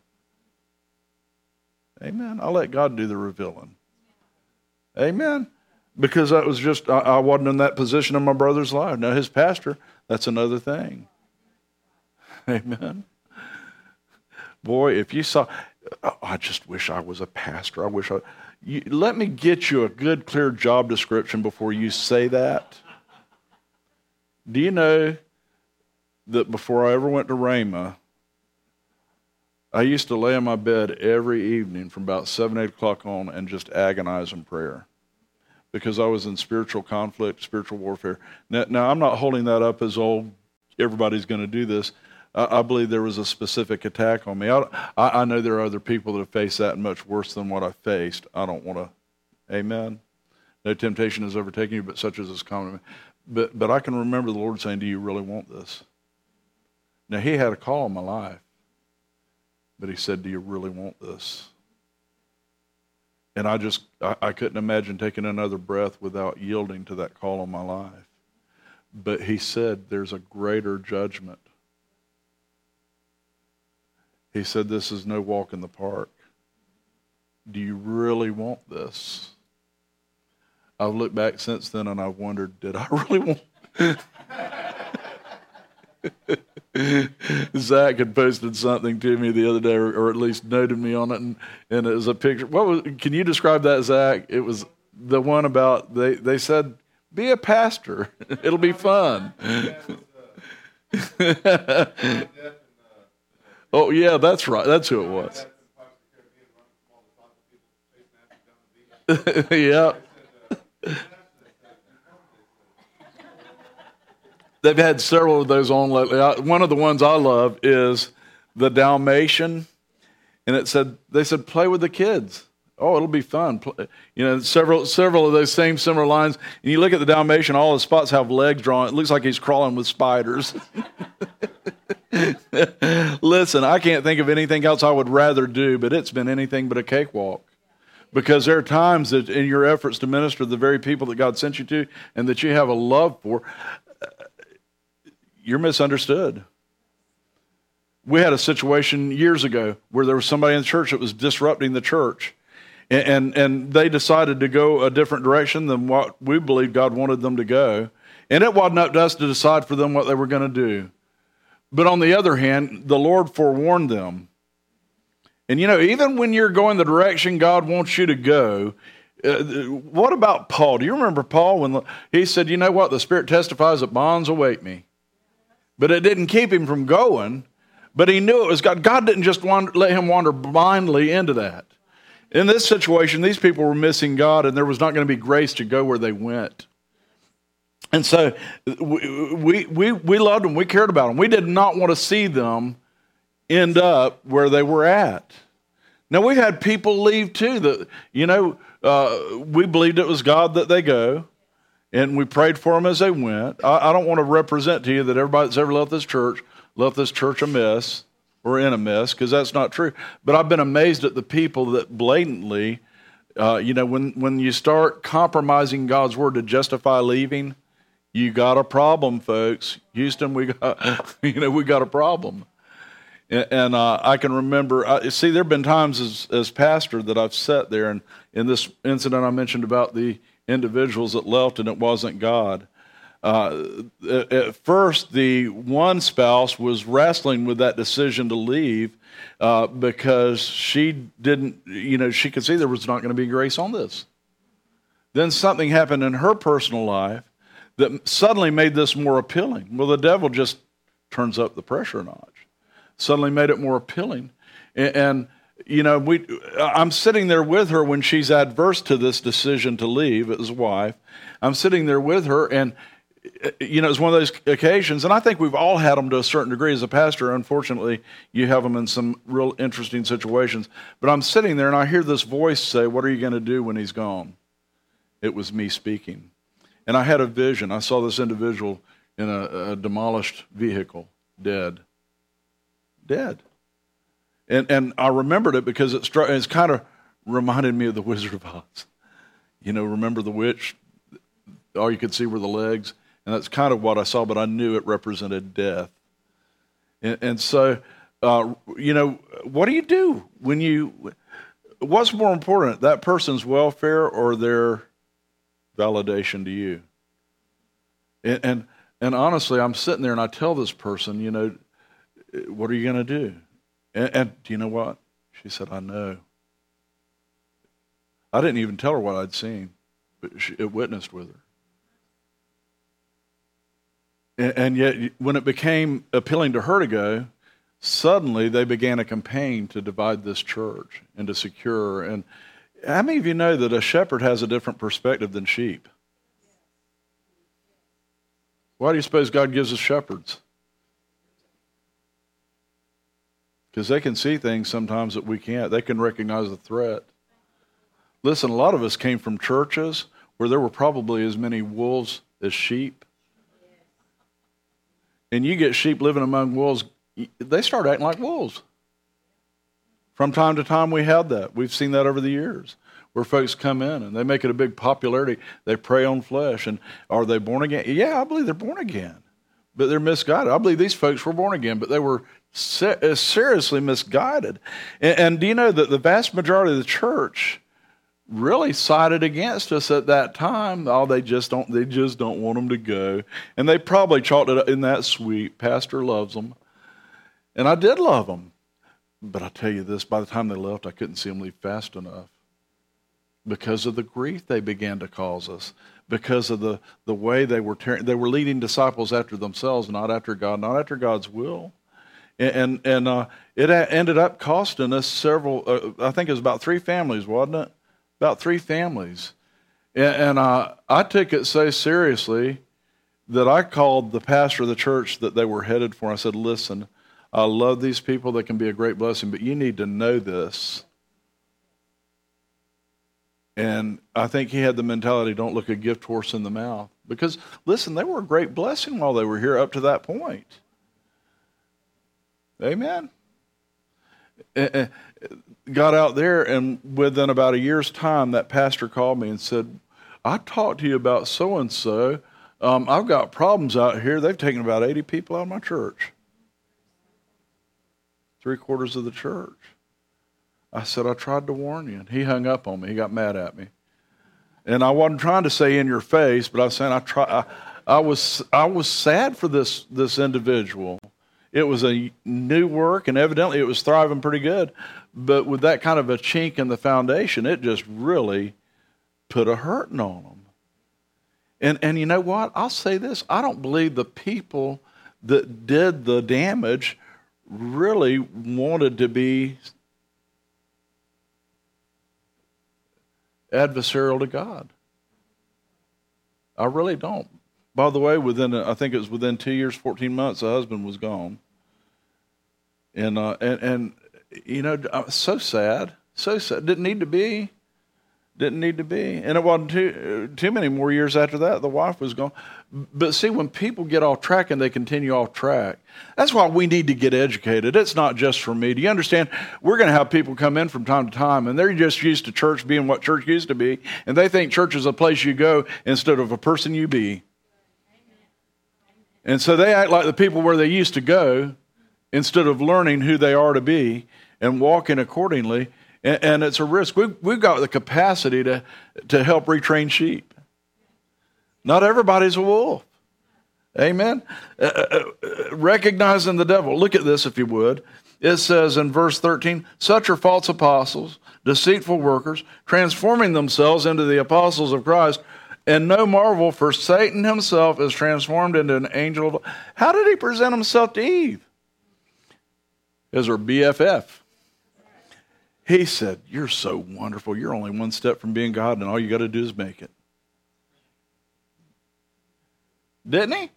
A: Amen. I let God do the revealing. Amen. Because that was just, I, I wasn't in that position in my brother's life. Now, his pastor, that's another thing. Amen. Boy, if you saw, oh, I just wish I was a pastor. I wish I, you, let me get you a good, clear job description before you say that. Do you know that before I ever went to Rhema, I used to lay in my bed every evening from about seven, eight o'clock on and just agonize in prayer. because I was in spiritual conflict, spiritual warfare. Now, now I'm not holding that up as, oh, everybody's going to do this. I, I believe there was a specific attack on me. I, I know there are other people that have faced that much worse than what I faced. I don't want to, amen? No temptation has overtaken you, but such as is common to me. But, but I can remember the Lord saying, do you really want this? Now, he had a call on my life, but he said, do you really want this? And I just, I, I couldn't imagine taking another breath without yielding to that call on my life. But he said, there's a greater judgment. He said, this is no walk in the park. Do you really want this? I've looked back since then and I've wondered, did I really want Zach had posted something to me the other day, or, or at least noted me on it, and, and it was a picture. What was? Can you describe that, Zach? It was the one about, they, they said, be a pastor. It'll be fun. Oh, yeah, that's right. That's who it was. Yeah. They've had several of those on lately. One of the ones I love is the Dalmatian, and it said, they said, play with the kids. Oh, it'll be fun. You know, several several of those same similar lines. And you look at the Dalmatian, all the spots have legs drawn. It looks like he's crawling with spiders. Listen, I can't think of anything else I would rather do, but it's been anything but a cakewalk. Because there are times that in your efforts to minister to the very people that God sent you to and that you have a love for, you're misunderstood. We had a situation years ago where there was somebody in the church that was disrupting the church. And, and, and they decided to go a different direction than what we believed God wanted them to go. And it wasn't up to us to decide for them what they were going to do. But on the other hand, the Lord forewarned them. And, you know, even when you're going the direction God wants you to go, uh, what about Paul? Do you remember Paul when the, he said, you know what, the Spirit testifies that bonds await me. But it didn't keep him from going, but he knew it was God. God didn't just wander, let him wander blindly into that. In this situation, these people were missing God, and there was not going to be grace to go where they went. And so we, we, we, we loved them. We cared about them. We did not want to see them end up where they were at. Now, we've had people leave too that, you know, uh, we believed it was God that they go, and we prayed for them as they went. I, I don't want to represent to you that everybody that's ever left this church left this church amiss or in a mess, because that's not true. But I've been amazed at the people that blatantly, uh, you know, when, when you start compromising God's word to justify leaving, you got a problem, folks. Houston, we got, you know, we got a problem. And uh, I can remember, uh, see, there have been times as, as pastor that I've sat there, and in this incident I mentioned about the individuals that left and it wasn't God. Uh, at first, the one spouse was wrestling with that decision to leave uh, because she didn't, you know, she could see there was not going to be grace on this. Then something happened in her personal life that suddenly made this more appealing. Well, the devil just turns up the pressure a notch. Suddenly made it more appealing. And, and you know, we, I'm sitting there with her when she's adverse to this decision to leave as a wife. I'm sitting there with her, and, you know, it's one of those occasions, and I think we've all had them to a certain degree. As a pastor, unfortunately, you have them in some real interesting situations. But I'm sitting there, and I hear this voice say, what are you going to do when he's gone? It was me speaking. And I had a vision. I saw this individual in a, a demolished vehicle, dead. Dead. And and I remembered it because it struck, it's kind of reminded me of the Wizard of Oz. You know, remember the witch? All you could see were the legs. And that's kind of what I saw, but I knew it represented death. And, and so, uh, you know, what do you do when you, what's more important, that person's welfare or their validation to you? And, and, and honestly, I'm sitting there and I tell this person, you know, what are you going to do? And, and do you know what? She said, I know. I didn't even tell her what I'd seen, but she, it witnessed with her. And, and yet, when it became appealing to her to go, suddenly they began a campaign to divide this church and to secure. And How many of you know that a shepherd has a different perspective than sheep? Why do you suppose God gives us shepherds? Because they can see things sometimes that we can't. They can recognize the threat. Listen, a lot of us came from churches where there were probably as many wolves as sheep. And you get sheep living among wolves, they start acting like wolves. From time to time we had that. We've seen that over the years, where folks come in and they make it a big popularity. They prey on flesh. And are they born again? Yeah, I believe they're born again. But they're misguided. I believe these folks were born again, but they were se- seriously misguided. And, and do you know that the vast majority of the church really sided against us at that time? Oh, they just don't. They just don't want them to go, and they probably chalked it up in that sweet. Pastor loves them, and I did love them. But I tell you this: by the time they left, I couldn't see them leave fast enough because of the grief they began to cause us. Because of the, the way they were tearing, they were leading disciples after themselves, not after God, not after God's will. And and, and uh, it ended up costing us several, uh, I think it was about three families, wasn't it? About three families. And, and uh, I took it so seriously that I called the pastor of the church that they were headed for. I said, listen, I love these people. They can be a great blessing, but you need to know this. And I think he had the mentality, don't look a gift horse in the mouth. Because, listen, they were a great blessing while they were here up to that point. Amen. Got out there, and within about a year's time, that pastor called me and said, I talked to you about so-and-so. Um, I've got problems out here. They've taken about eighty people out of my church. Three quarters of the church. I said, I tried to warn you. And he hung up on me. He got mad at me. And I wasn't trying to say in your face, but I was saying I try. I, I was I was sad for this this individual. It was a new work, and evidently it was thriving pretty good. But with that kind of a chink in the foundation, it just really put a hurting on them. And and you know what? I'll say this. I don't believe the people that did the damage really wanted to be adversarial to God. I really don't. By the way, within I think it was within two years, fourteen months, the husband was gone. And uh, and and you know, so sad, so sad. Didn't need to be, didn't need to be. And it wasn't too too many more years after that. The wife was gone. But see, when people get off track and they continue off track, that's why we need to get educated. It's not just for me. Do you understand? We're going to have people come in from time to time, and they're just used to church being what church used to be, and they think church is a place you go instead of a person you be. And so they act like the people where they used to go instead of learning who they are to be and walking accordingly. And, and it's a risk. We've, we've got the capacity to, to help retrain sheep. Not everybody's a wolf. Amen? Uh, uh, recognizing the devil. Look at this if you would. It says in verse thirteen, such are false apostles, deceitful workers, transforming themselves into the apostles of Christ. And no marvel, for Satan himself is transformed into an angel. Of... How did he present himself to Eve? As her B F F. He said, you're so wonderful. You're only one step from being God, and all you got to do is make it. Didn't he?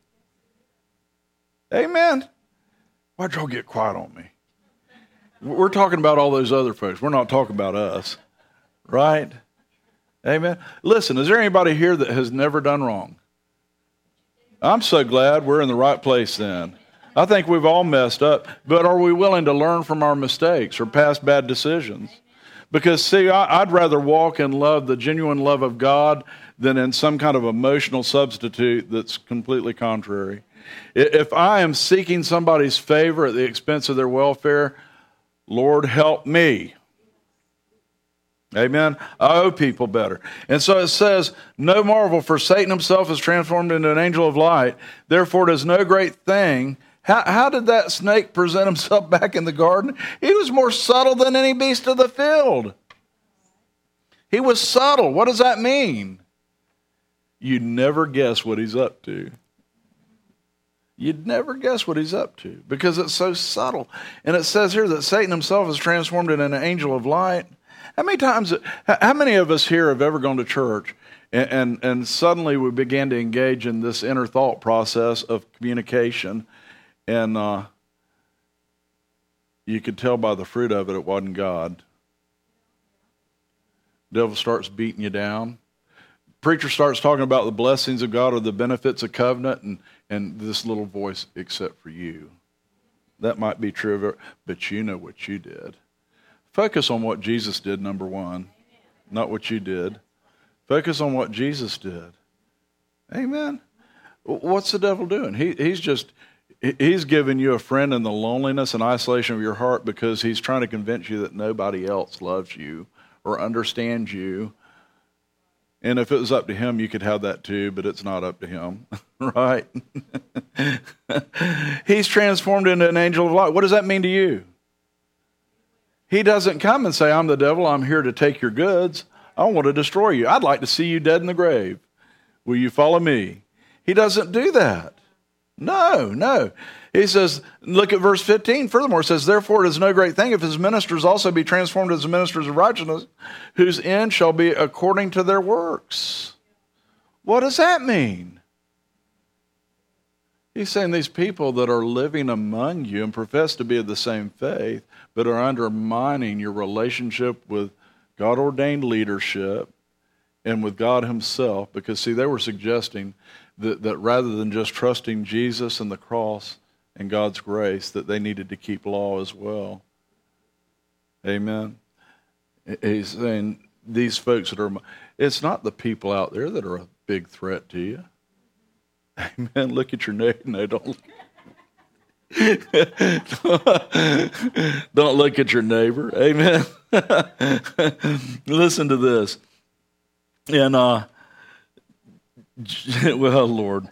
A: Amen. Why'd y'all get quiet on me? We're talking about all those other folks. We're not talking about us. Right? Amen. Listen, is there anybody here that has never done wrong? I'm so glad we're in the right place then. I think we've all messed up, but are we willing to learn from our mistakes or past bad decisions? Because, see, I, I'd rather walk in love, the genuine love of God, than in some kind of emotional substitute that's completely contrary. If I am seeking somebody's favor at the expense of their welfare, Lord, help me. Amen. I owe people better. And so it says, no marvel, for Satan himself is transformed into an angel of light. Therefore, it is no great thing. How, how did that snake present himself back in the garden? He was more subtle than any beast of the field. He was subtle. What does that mean? You'd never guess what he's up to. You'd never guess what he's up to because it's so subtle. And it says here that Satan himself is transformed into an angel of light. How many times, how many of us here have ever gone to church and, and, and suddenly we began to engage in this inner thought process of communication, and uh, you could tell by the fruit of it, it wasn't God. Devil starts beating you down. Preacher starts talking about the blessings of God or the benefits of covenant, and, and this little voice, except for you. That might be true of it, but you know what you did. Focus on what Jesus did, number one, not what you did. Focus on what Jesus did. Amen. What's the devil doing? He, he's just, he's giving you a friend in the loneliness and isolation of your heart because he's trying to convince you that nobody else loves you or understands you. And if it was up to him, you could have that too, but it's not up to him, right? He's transformed into an angel of light. What does that mean to you? He doesn't come and say, I'm the devil, I'm here to take your goods. I want to destroy you. I'd like to see you dead in the grave. Will you follow me? He doesn't do that. No, no. He says, look at verse fifteen. Furthermore, it says, therefore it is no great thing if his ministers also be transformed as ministers of righteousness, whose end shall be according to their works. What does that mean? He's saying these people that are living among you and profess to be of the same faith, but are undermining your relationship with God-ordained leadership and with God himself, because, see, they were suggesting that, that rather than just trusting Jesus and the cross and God's grace, that they needed to keep law as well. Amen. He's saying these folks that are, it's not the people out there that are a big threat to you. Amen. Look at your neighbor. No, don't look. Don't look at your neighbor. Amen. Listen to this. And, uh, well, Lord,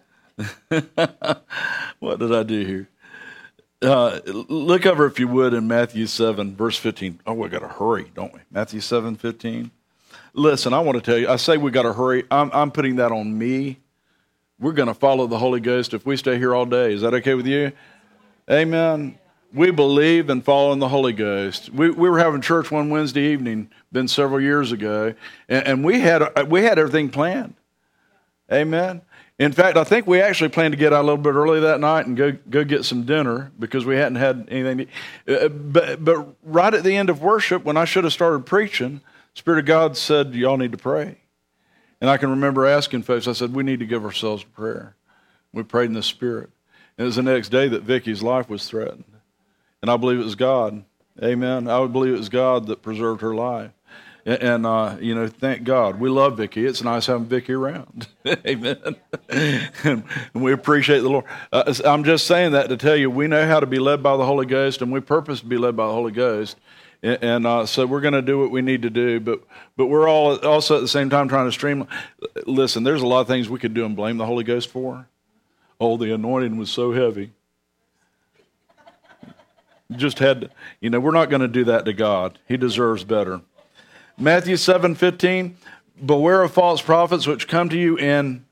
A: what did I do here? Uh, look over, if you would, in Matthew seven, verse fifteen. Oh, we got to hurry, don't we? Matthew seven fifteen. Listen, I want to tell you, I say we got to hurry. I'm, I'm putting that on me. We're going to follow the Holy Ghost if we stay here all day. Is that okay with you? Amen. We believe in following the Holy Ghost. We, we were having church one Wednesday evening, been several years ago, and, and we had we had everything planned. Amen. In fact, I think we actually planned to get out a little bit early that night and go go get some dinner because we hadn't had anything to, uh, but, but right at the end of worship, when I should have started preaching, Spirit of God said, y'all need to pray. And I can remember asking folks, I said, we need to give ourselves to prayer. We prayed in the Spirit. And it was the next day that Vicky's life was threatened. And I believe it was God. Amen. I would believe it was God that preserved her life. And, and uh, you know, thank God. We love Vicky. It's nice having Vicky around. Amen. And, and we appreciate the Lord. Uh, I'm just saying that to tell you, we know how to be led by the Holy Ghost, and we purpose to be led by the Holy Ghost. And, and uh, so we're going to do what we need to do. But but we're all also at the same time trying to streamline. Listen, there's a lot of things we could do and blame the Holy Ghost for. Oh, the anointing was so heavy. Just had to, you know, we're not going to do that to God. He deserves better. Matthew seven fifteen, beware of false prophets which come to you in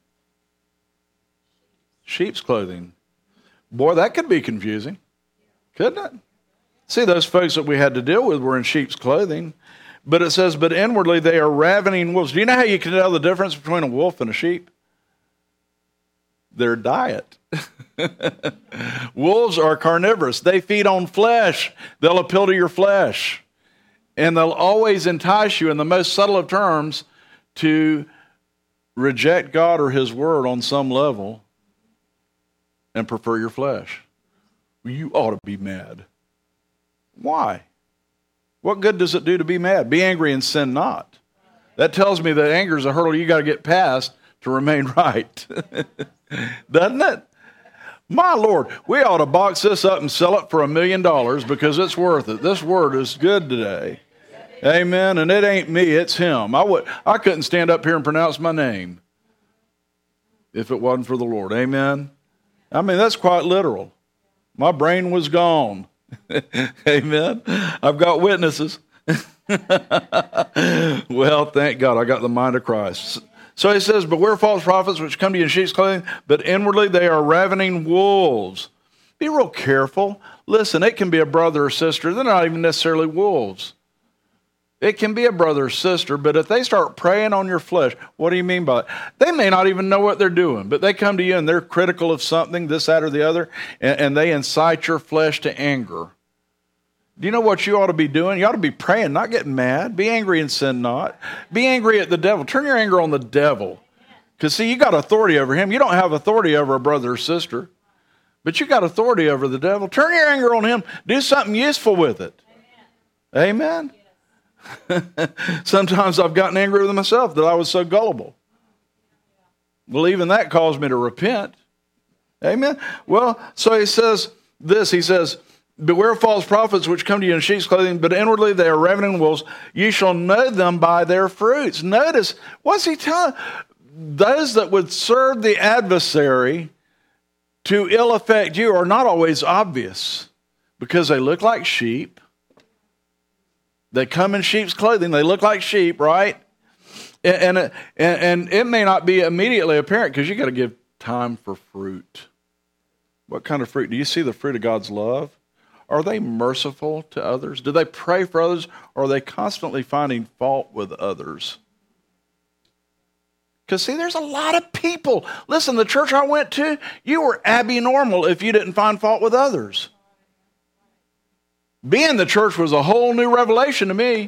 A: sheep's clothing. Boy, that could be confusing, couldn't it? See, those folks that we had to deal with were in sheep's clothing. But it says, but inwardly they are ravening wolves. Do you know how you can tell the difference between a wolf and a sheep? Their diet. Wolves are carnivorous. They feed on flesh. They'll appeal to your flesh. And they'll always entice you in the most subtle of terms to reject God or his word on some level and prefer your flesh. Well, you ought to be mad. Why? What good does it do to be mad? Be angry and sin not. That tells me that anger is a hurdle you got to get past to remain right. Doesn't it? My Lord, we ought to box this up and sell it for a million dollars because it's worth it. This word is good today. Amen. And it ain't me, it's him. I would, I couldn't stand up here and pronounce my name if it wasn't for the Lord. Amen. I mean, that's quite literal. My brain was gone. Amen. I've got witnesses. Well, thank God I got the mind of Christ. So he says, beware false prophets which come to you in sheep's clothing, but inwardly they are ravening wolves. Be real careful. Listen, it can be a brother or sister. They're not even necessarily wolves. It can be a brother or sister, but if they start preying on your flesh, what do you mean by it? They may not even know what they're doing, but they come to you and they're critical of something, this, that, or the other, and, and they incite your flesh to anger. Do you know what you ought to be doing? You ought to be praying, not getting mad. Be angry and sin not. Be angry at the devil. Turn your anger on the devil. Because, see, you got authority over him. You don't have authority over a brother or sister, but you got authority over the devil. Turn your anger on him. Do something useful with it. Amen? Amen? Sometimes I've gotten angry with myself that I was so gullible. Well, even that caused me to repent. Amen? Well, so he says this. He says, beware of false prophets which come to you in sheep's clothing, but inwardly they are ravening wolves. You shall know them by their fruits. Notice, what's he telling? Those that would serve the adversary to ill effect you are not always obvious because they look like sheep. They come in sheep's clothing. They look like sheep, right? And, and, and it may not be immediately apparent because you got to give time for fruit. What kind of fruit? Do you see the fruit of God's love? Are they merciful to others? Do they pray for others? Or are they constantly finding fault with others? Because, see, there's a lot of people. Listen, the church I went to, you were abnormal if you didn't find fault with others. Being the church was a whole new revelation to me.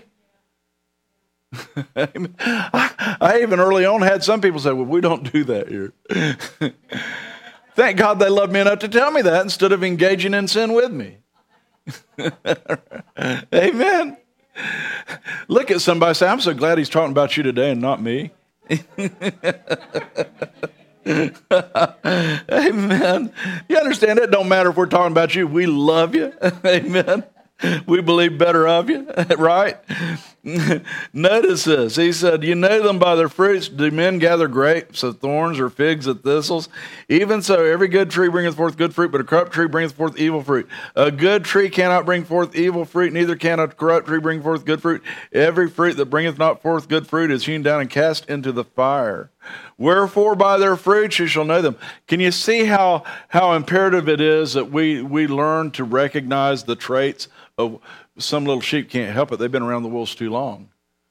A: I, I even early on had some people say, well, we don't do that here. Thank God they loved me enough to tell me that instead of engaging in sin with me. Amen. Look at somebody and say, I'm so glad he's talking about you today and not me. Amen. You understand? It don't matter if we're talking about you. We love you. Amen. We believe better of you, right? Notice this. He said, you know them by their fruits. Do men gather grapes of thorns or figs of thistles? Even so, every good tree bringeth forth good fruit, but a corrupt tree bringeth forth evil fruit. A good tree cannot bring forth evil fruit, neither can a corrupt tree bring forth good fruit. Every fruit that bringeth not forth good fruit is hewn down and cast into the fire. Wherefore by their fruits you shall know them. Can you see how, how imperative it is that we, we learn to recognize the traits of some little sheep can't help it. They've been around the wolves too long.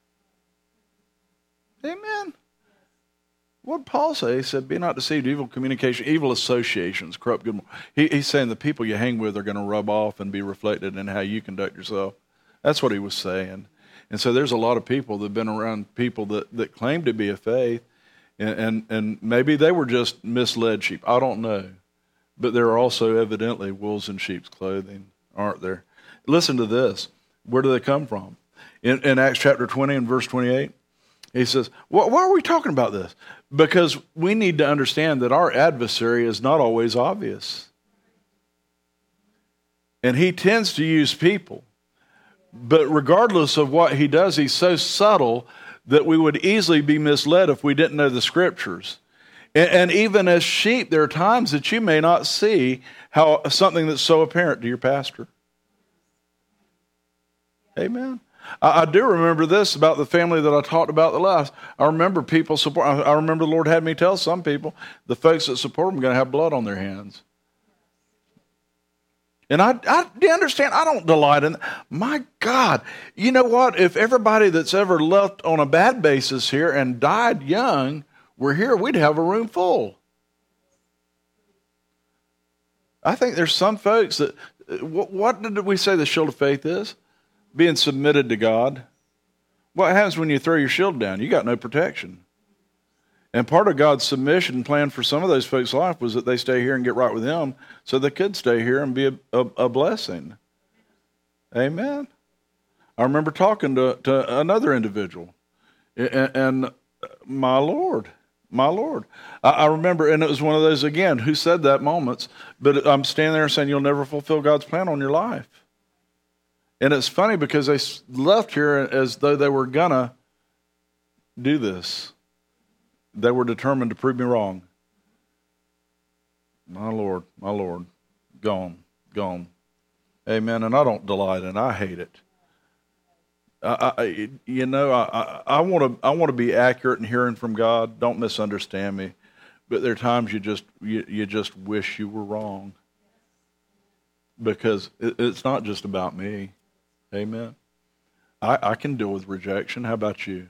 A: Amen. What did Paul say? He said, be not deceived, evil communication, evil associations, corrupt good. He, he's saying the people you hang with are going to rub off and be reflected in how you conduct yourself. That's what he was saying. And so there's a lot of people that have been around people that, that claim to be of faith, and, and, and maybe they were just misled sheep. I don't know. But there are also evidently wolves in sheep's clothing, aren't there? Listen to this. Where do they come from? In, in Acts chapter twenty and verse twenty-eight, he says, why, why are we talking about this? Because we need to understand that our adversary is not always obvious. And he tends to use people. But regardless of what he does, he's so subtle that we would easily be misled if we didn't know the scriptures. And, and even as sheep, there are times that you may not see how something that's so apparent to your pastor. Amen. I, I do remember this about the family that I talked about the last. I remember people support. I, I remember the Lord had me tell some people, the folks that support them are going to have blood on their hands. And I, I, do you understand? I don't delight in that. My God, you know what? If everybody that's ever left on a bad basis here and died young were here, we'd have a room full. I think there's some folks that, what, what did we say the shield of faith is? Being submitted to God. What happens when you throw your shield down? You got no protection. And part of God's submission plan for some of those folks' life was that they stay here and get right with Him so they could stay here and be a, a, a blessing. Amen. I remember talking to, to another individual, and, and my Lord, my Lord. I, I remember, and it was one of those, again, who said that moments, but I'm standing there saying, you'll never fulfill God's plan on your life. And it's funny because they left here as though they were going to do this. They were determined to prove me wrong. My Lord, my Lord, gone, gone. Amen. And I don't delight in it. I hate it. I, I, you know, I, I want to I want to be accurate in hearing from God. Don't misunderstand me. But there are times you just you, you just wish you were wrong. Because it, it's not just about me. Amen. I, I can deal with rejection. How about you?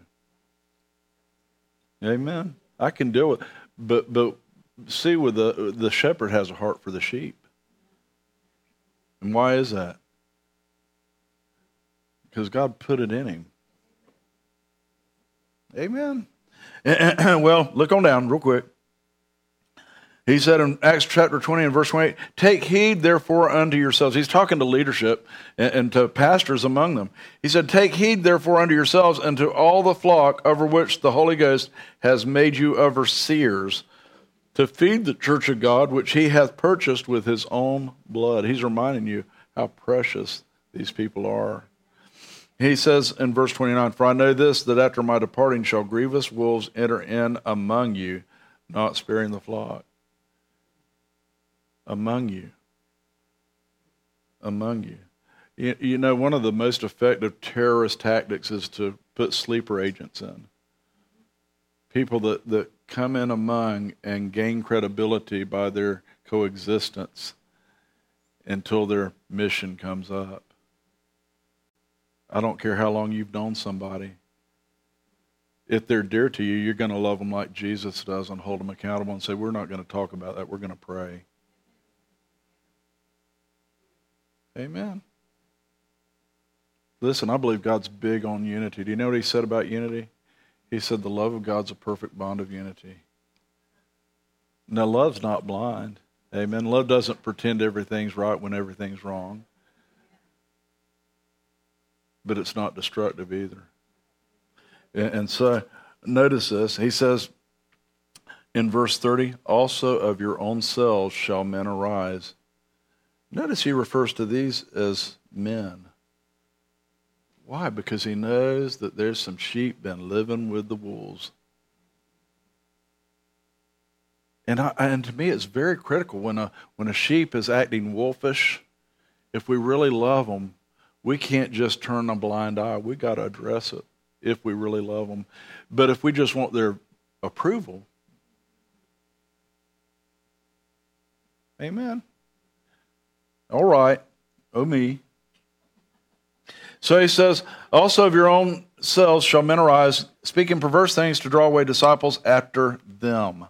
A: Amen. I can deal with, but but see, with the the shepherd has a heart for the sheep, and why is that? Because God put it in him. Amen. Well, look on down real quick. He said in Acts chapter twenty and verse twenty-eight, take heed therefore unto yourselves. He's talking to leadership and, and to pastors among them. He said, take heed therefore unto yourselves and to all the flock over which the Holy Ghost has made you overseers, to feed the church of God, which he hath purchased with his own blood. He's reminding you how precious these people are. He says in verse twenty-nine, for I know this, that after my departing shall grievous wolves enter in among you, not sparing the flock. Among you. Among you. you. You know, one of the most effective terrorist tactics is to put sleeper agents in. People that, that come in among and gain credibility by their coexistence until their mission comes up. I don't care how long you've known somebody. If they're dear to you, you're going to love them like Jesus does and hold them accountable and say, we're not going to talk about that. We're going to pray. Amen. Listen, I believe God's big on unity. Do you know what he said about unity? He said the love of God's a perfect bond of unity. Now, love's not blind. Amen. Love doesn't pretend everything's right when everything's wrong. But it's not destructive either. And so, notice this. He says in verse thirty, also of your own selves shall men arise. Notice he refers to these as men. Why? Because he knows that there's some sheep been living with the wolves. And I, and to me, it's very critical when a when a sheep is acting wolfish. If we really love them, we can't just turn a blind eye. We got to address it if we really love them. But if we just want their approval, amen. All right. Oh, me. So he says, also of your own selves shall men arise, speaking perverse things to draw away disciples after them.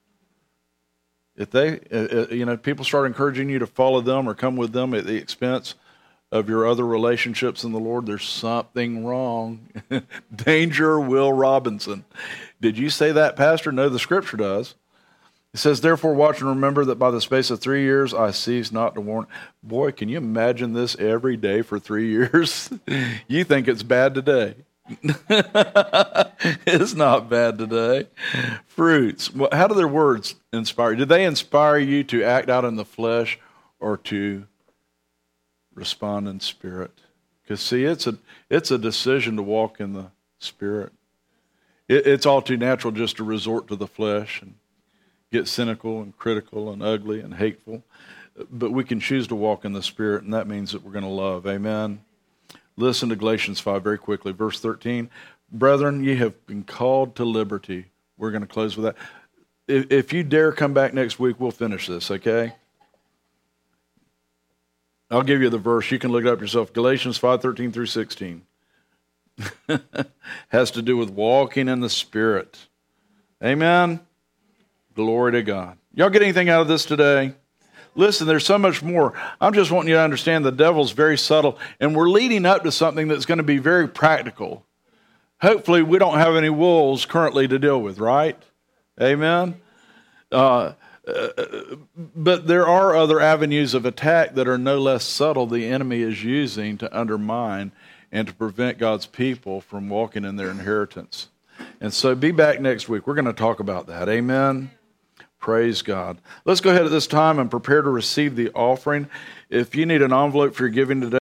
A: If they, you know, people start encouraging you to follow them or come with them at the expense of your other relationships in the Lord, there's something wrong. Danger, Will Robinson. Did you say that, Pastor? No, the Scripture does. It says, therefore watch and remember that by the space of three years I cease not to warn. Boy, can you imagine this every day for three years? You think it's bad today. It's not bad today. Fruits. How do their words inspire you? Did they inspire you to act out in the flesh or to respond in spirit? Because see, it's a it's a decision to walk in the spirit. It, it's all too natural just to resort to the flesh and get cynical and critical and ugly and hateful. But we can choose to walk in the spirit, and that means that we're going to love. Amen. Listen to Galatians five very quickly. Verse thirteen. Brethren, ye have been called to liberty. We're going to close with that. If, if you dare come back next week, we'll finish this, okay? I'll give you the verse. You can look it up yourself. Galatians five thirteen through sixteen. Has to do with walking in the Spirit. Amen. Glory to God. Y'all get anything out of this today? Listen, there's so much more. I'm just wanting you to understand the devil's very subtle, and we're leading up to something that's going to be very practical. Hopefully, we don't have any wolves currently to deal with, right? Amen? Uh, uh, but there are other avenues of attack that are no less subtle the enemy is using to undermine and to prevent God's people from walking in their inheritance. And so be back next week. We're going to talk about that. Amen? Praise God. Let's go ahead at this time and prepare to receive the offering. If you need an envelope for your giving today,